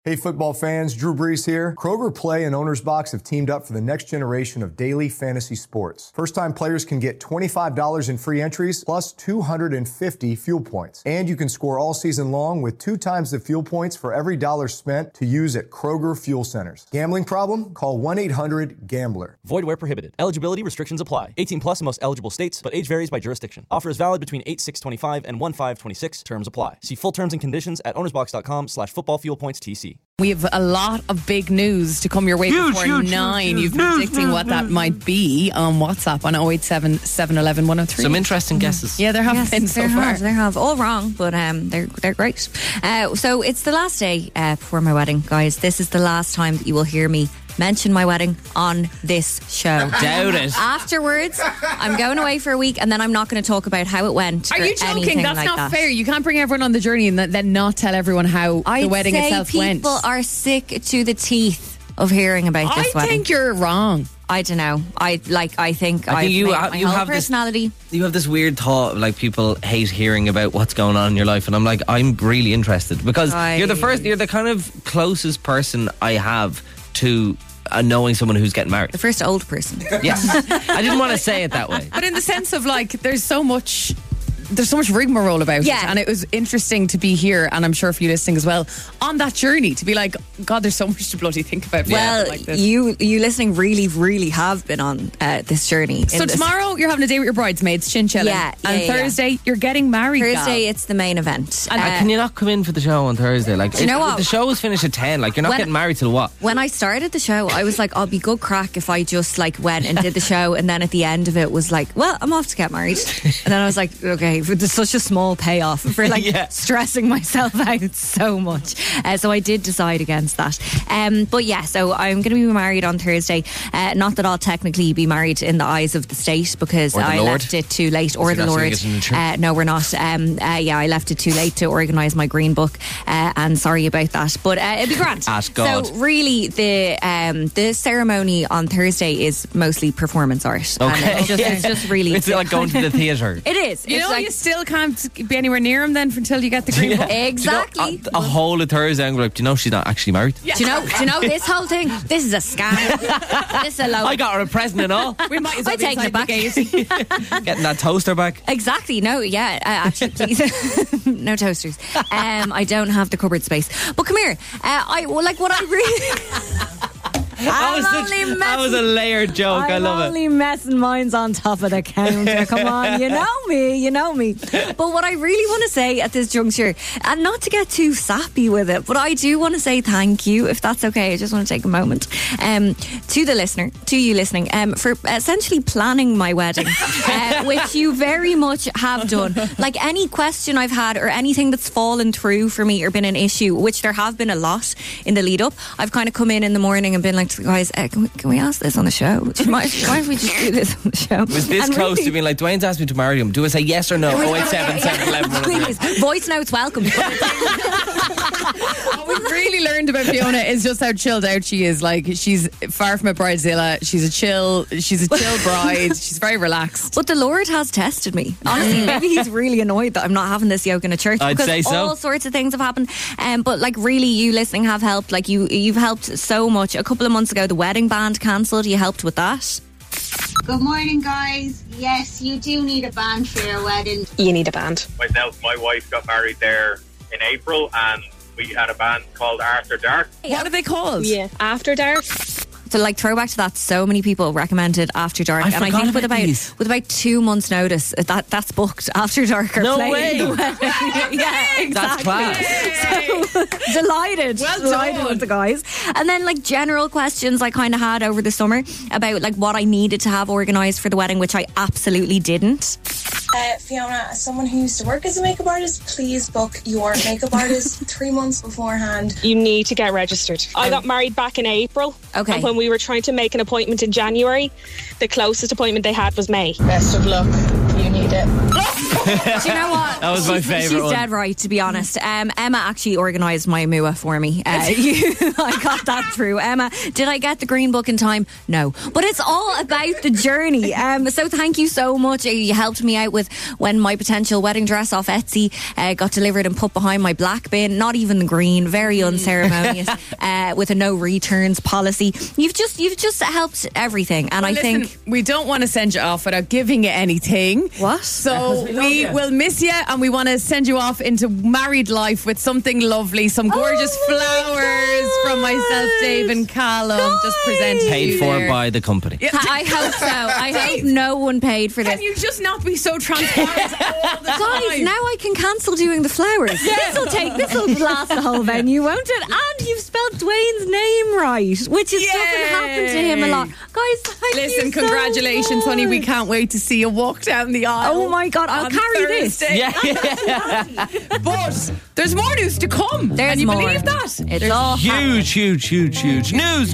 Hey football fans, Drew Brees here. Kroger Play and Owner's Box have teamed up for the next generation of daily fantasy sports. First-time players can get $25 in free entries plus 250 fuel points. And you can score all season long with 2 times the fuel points for every dollar spent to use at Kroger Fuel Centers. Gambling problem? Call 1-800-GAMBLER. Void where prohibited. Eligibility restrictions apply. 18 plus in most eligible states, but age varies by jurisdiction. Offer is valid between 8/6/25 and 1/5/26. Terms apply. See full terms and conditions at ownersbox.com/footballfuelpointstc. We have a lot of big news to come your way before 9. You've been predicting what that might be on WhatsApp on 087 711 103. Some interesting guesses. Yeah, there have been so far. There have. All wrong, but they're great. So it's the last day before my wedding, guys. This is the last time that you will hear me mention my wedding on this show. Doubt it. Afterwards, I'm going away for a week and then I'm not going to talk about how it went. Are you joking? That's like not that. fair. You can't bring everyone on the journey and then not tell everyone how the wedding itself went. People are sick to the teeth of hearing about this wedding. I think you're wrong. I don't know. I think you my whole have personality. You have this weird thought of like people hate hearing about what's going on in your life, and I'm like, I'm really interested because you're the kind of closest person I have to knowing someone who's getting married. The first old person. Yes. I didn't want to say it that way. But in the sense of like, there's so much rigmarole about it, and it was interesting to be here, and I'm sure for you listening as well, on that journey to be like, God, there's so much to bloody think about. Well, like this. you listening really have been on this journey. So tomorrow you're having a day with your bridesmaids, chinchilla. And Thursday you're getting married. Thursday it's the main event. And can you not come in for the show on Thursday? Like, you know what? The show is finished at 10. Like, you're not getting married till what? When I started the show, I was like, I'll be good crack if I just like went and did the show, and then at the end of it was like, well, I'm off to get married. And then I was like, okay, there's such a small payoff for like stressing myself out so much. So I did decide against that. But yeah, so I'm going to be married on Thursday. Not that I'll technically be married in the eyes of the state because I left it too late. Or the Lord. No, we're not. I left it too late to organise my green book. And sorry about that. But it'll be grand. Ask God. So really, the ceremony on Thursday is mostly performance art. Okay. And it's just really... It's like going to the theatre. It is. You know, you still can't be anywhere near him then until you get the green book. Exactly. Do you know, a whole of Thursday I'm like, do you know she's not actually married? Yeah. Do you know this whole thing? This is a scam. This is a load. I got her a present and all. We might as well take it back. Getting that toaster back. Exactly. No, actually, please. No toasters. I don't have the cupboard space. But come here. That was a layered joke. I love it. I'm only messing mine's on top of the counter. Come on, you know me. But what I really want to say at this juncture, and not to get too sappy with it, but I do want to say thank you, if that's okay. I just want to take a moment to you listening, for essentially planning my wedding, which you very much have done. Like any question I've had or anything that's fallen through for me or been an issue, which there have been a lot in the lead up, I've kind of come in the morning and been like, guys, can we ask this on the show? Why don't we just do this on the show? Was this and close to being like, Dwayne's asked me to marry him. Do I say yes or no? 087 711. Please, voice notes welcome. What we've really learned about Fiona is just how chilled out she is. Like, she's far from a bridezilla. She's a chill bride. She's very relaxed. But the Lord has tested me. Honestly, maybe he's really annoyed that I'm not having this yoke in a church. I'd say so. All sorts of things have happened. But like, really, you listening have helped. Like, you've helped so much. A couple of months ago, the wedding band cancelled. You helped with that. Good morning, guys. Yes, you do need a band for your wedding. You need a band. Myself and my wife got married there in April, and we had a band called After Dark. What are they called? Yeah, After Dark. So, like, throwback to that, so many people recommended After Dark, and I think with about 2 months' notice, that's booked. After Dark are playing way. the wedding. Yeah, exactly. That's class. So, delighted done. with the guys. And then, like, general questions I kind of had over the summer about like what I needed to have organised for the wedding, which I absolutely didn't. Fiona, as someone who used to work as a makeup artist, please book your makeup artist 3 months beforehand. You need to get registered. I got married back in April. Okay. And when we were trying to make an appointment in January, the closest appointment they had was May. Best of luck. You need it. Do you know what? That was my favourite She's one. dead right, to be honest. Emma actually organised my MUA for me. I got that through. Emma, did I get the green book in time? No. But it's all about the journey. So thank you so much. You helped me out with when my potential wedding dress off Etsy got delivered and put behind my black bin. Not even the green. Very unceremonious. With a no returns policy. You've just helped everything. And I think we don't want to send you off without giving you anything. What? So we will miss you, and we want to send you off into married life with something lovely, some gorgeous flowers from myself, Dave, and Callum. Just presenting Paid you for there. by the company. I hope so. I hope no one paid for this. Can you just not be so transparent all the time? Guys, now I can cancel doing the flowers. This will last the whole venue, won't it? And you've spelled Dwayne's name right, which doesn't happen to him a lot. Guys, thank you Listen, so congratulations, honey. We much. can't wait to see you walk down the aisle. Oh my God, I'll on carry this. Thursday. Yeah. But there's more news to come. There's Can you more. believe that? It's all Huge. News.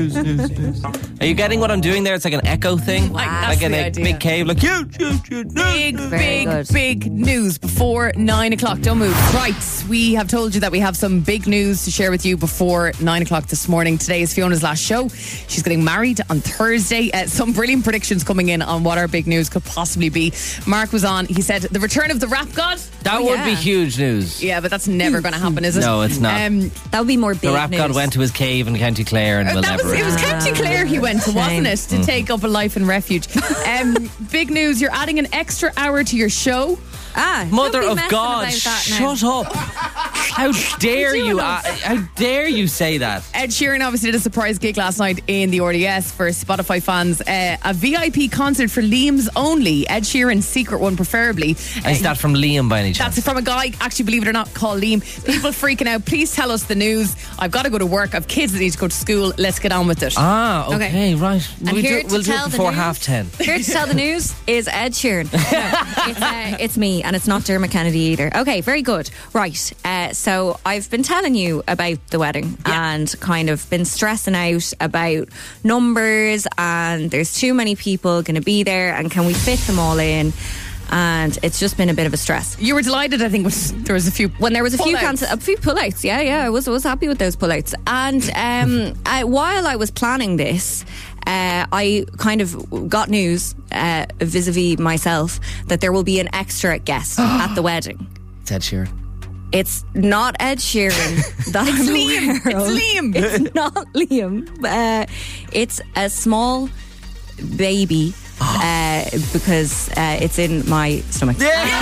Are you getting what I'm doing there? It's like an echo thing. That's Like in the a idea. big cave. Like huge news. Very good. Big news before 9 o'clock. Don't move. Right, we have told you that we have some big news to share with you before 9 o'clock this morning. Today is Fiona's last show. She's getting married on Thursday. Some brilliant predictions coming in on what our big news could possibly be. Mark was on. He said the return of the rap god. That would be huge news. Yeah, but that's never going to happen, is it? No, it's not. That would be more big The rap god news. went to his cave in County Clare and will never It was County Clare he went to, wasn't it? To take up a life in refuge. Big news, you're adding an extra hour to your show. Mother don't be of messing God, about that now. shut up. How dare you? How dare you say that? Ed Sheeran obviously did a surprise gig last night in the RDS for Spotify fans. A VIP concert for Liam's only. Ed Sheeran's secret one, preferably. Is that from Liam by any chance? That's from a guy, actually, believe it or not, called Liam. People freaking out. Please tell us the news. I've got to go to work. I've kids that need to go to school. Let's get on with it. Okay, right. And We'll here do to it tell the before news- 10:30. Here to tell the news is Ed Sheeran. No, it's me, and it's not Dermot Kennedy either. Okay, very good. Right, so I've been telling you about the wedding and kind of been stressing out about numbers, and there's too many people going to be there, and can we fit them all in? And it's just been a bit of a stress. You were delighted, I think, there was a few when there was a few pullouts. pullouts. Yeah, I was happy with those pullouts. And while I was planning this, I kind of got news vis-a-vis myself that there will be an extra guest at the wedding. It's Ed Sheeran. It's not Ed Sheeran. That It's I'm Liam. aware of. It's Liam. It's not Liam. It's a small baby. Because it's in my stomach.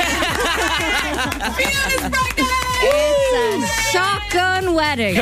It's a shotgun wedding.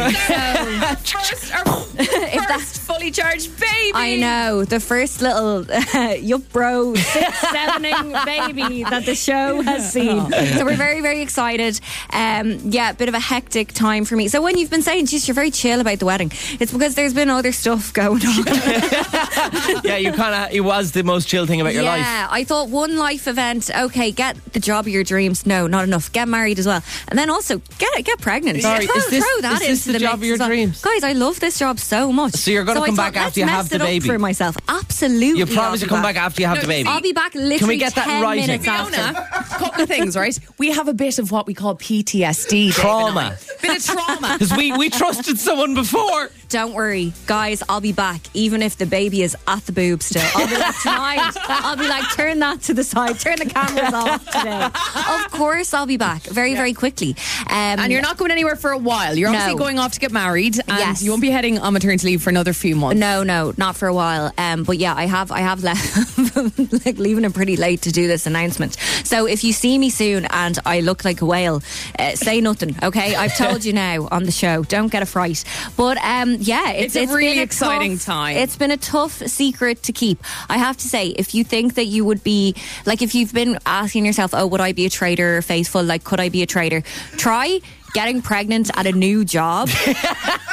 First fully charged baby. I know, the first little yup bro 6-7ing baby that the show has seen. So we're very, very excited. Bit of a hectic time for me. So when you've been saying, geez, you're very chill about the wedding, it's because there's been other stuff going on. Yeah, it was the most chill thing about your life. Yeah, I thought one life event, okay, get the job of your dreams. No, not enough. Get married as well. And then also get pregnant. Sorry, throw is that this into the job mix of your as well. dreams? Guys, I love this job so much. So you're going to come back after you have the baby? Let's mess it up for myself. Absolutely. You promise I'll to be come back after you have the baby? I'll be back literally Can we get that 10 in writing? minutes after. Fiona, couple of things, right? We have a bit of what we call PTSD. Dave Trauma. and I. Bit of trauma. Because we trusted someone before. Don't worry, guys, I'll be back, even if the baby is at the boob still. I'll be like, tonight, I'll be like, turn that to the side, turn the cameras off today. Of course, I'll be back very, very quickly. And you're not going anywhere for a while. You're obviously going off to get married, and Yes. you won't be heading on maternity leave for another few months. No, not for a while. But yeah, I have left, like leaving it pretty late to do this announcement. So if you see me soon and I look like a whale, say nothing, okay? I've told you now on the show. Don't get a fright. But it's a really been exciting tough, time. It's been a tough secret to keep. I have to say, if you think that you would be, like, if you've been asking yourself, oh, would I be a traitor or faithful? Like, could I be a traitor? Try getting pregnant at a new job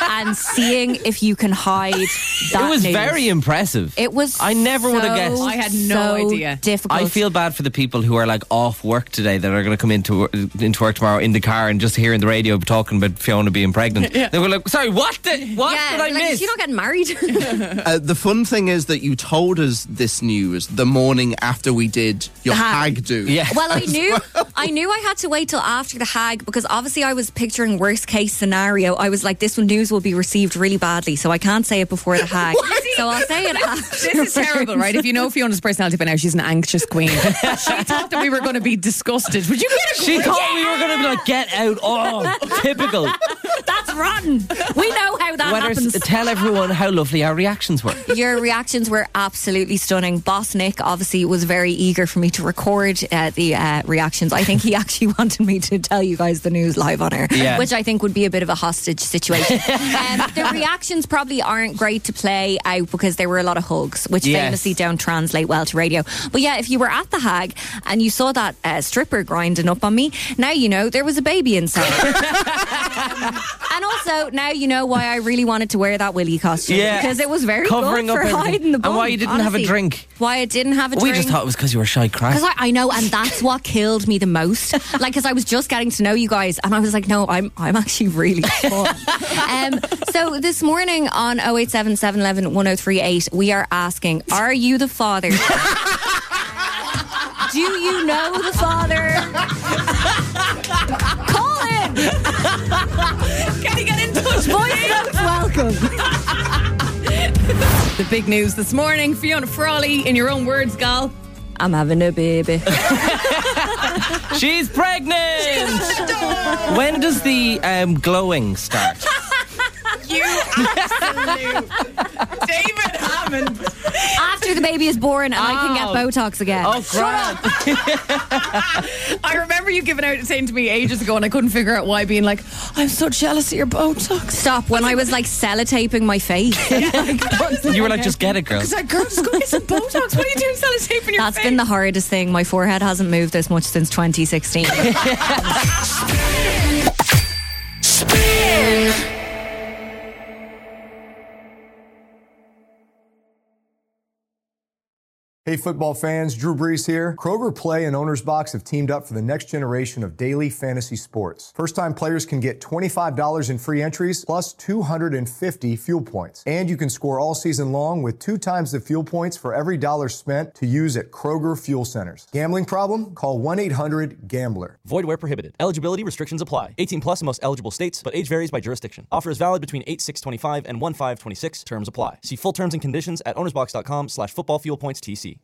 and seeing if you can hide that It was news. very impressive. It was. I never would have guessed. I had no idea. Difficult. I feel bad for the people who are like off work today that are going to come into work tomorrow in the car and just hearing the radio talking about Fiona being pregnant. They were like, sorry, what did I miss? Is she not getting married? The fun thing is that you told us this news the morning after we did your hag do. Yeah. Well, I knew I had to wait till after the hag because obviously I was picturing worst case scenario. I was like, this news will be received really badly, so I can't say it before the hag. So I'll say it after. This is terrible, right? If you know Fiona's personality by now, she's an anxious queen. She thought that we were going to be disgusted. Would you get a She thought we were going to be like, get out. Oh, typical. That's rotten. We know how that happens. Tell everyone how lovely our reactions were. Your reactions were absolutely stunning. Boss Nick obviously was very eager for me to record the reactions. I think he actually wanted me to tell you guys the news live on air, which I think would be a bit of a hostage situation. The reactions probably aren't great to play out because there were a lot of hugs, which famously don't translate well to radio. But yeah, if you were at the hag and you saw that stripper grinding up on me, now you know there was a baby inside. And also, now you know why I really wanted to wear that Willy costume. Yeah. Because it was very covering good for up hiding the bum. And why you didn't have a drink. Why I didn't have a drink. We just thought it was because you were shy crack. Because I know, and that's what killed me the most. Like, because I was just getting to know you guys, and I was like, no, I'm actually really fun. So this morning on 087 711 1038, we are asking, are you the father? Do you know the father? Call in! Can you get in touch? Voice notes welcome. The big news this morning, Fiona Frawley, in your own words, gal. I'm having a baby. She's pregnant! When does the glowing start? You absolute David Hammond. After the baby is born and I can get Botox again. Oh, grand. I remember you saying to me ages ago, and I couldn't figure out why, being like, I'm so jealous of your Botox. Stop, when I was like sellotaping my face. You were like, just get it, girl. Because girl, just go get some Botox. What are you doing sellotaping your face? That's been the hardest thing. My forehead hasn't moved this much since 2016. Hey football fans, Drew Brees here. Kroger Play and Owner's Box have teamed up for the next generation of daily fantasy sports. First-time players can get $25 in free entries plus 250 fuel points. And you can score all season long with 2 times the fuel points for every dollar spent to use at Kroger Fuel Centers. Gambling problem? Call 1-800-GAMBLER. Void where prohibited. Eligibility restrictions apply. 18 plus in most eligible states, but age varies by jurisdiction. Offer is valid between 8/6/25 and 1/5/26. Terms apply. See full terms and conditions at ownersbox.com/footballfuelpointstc.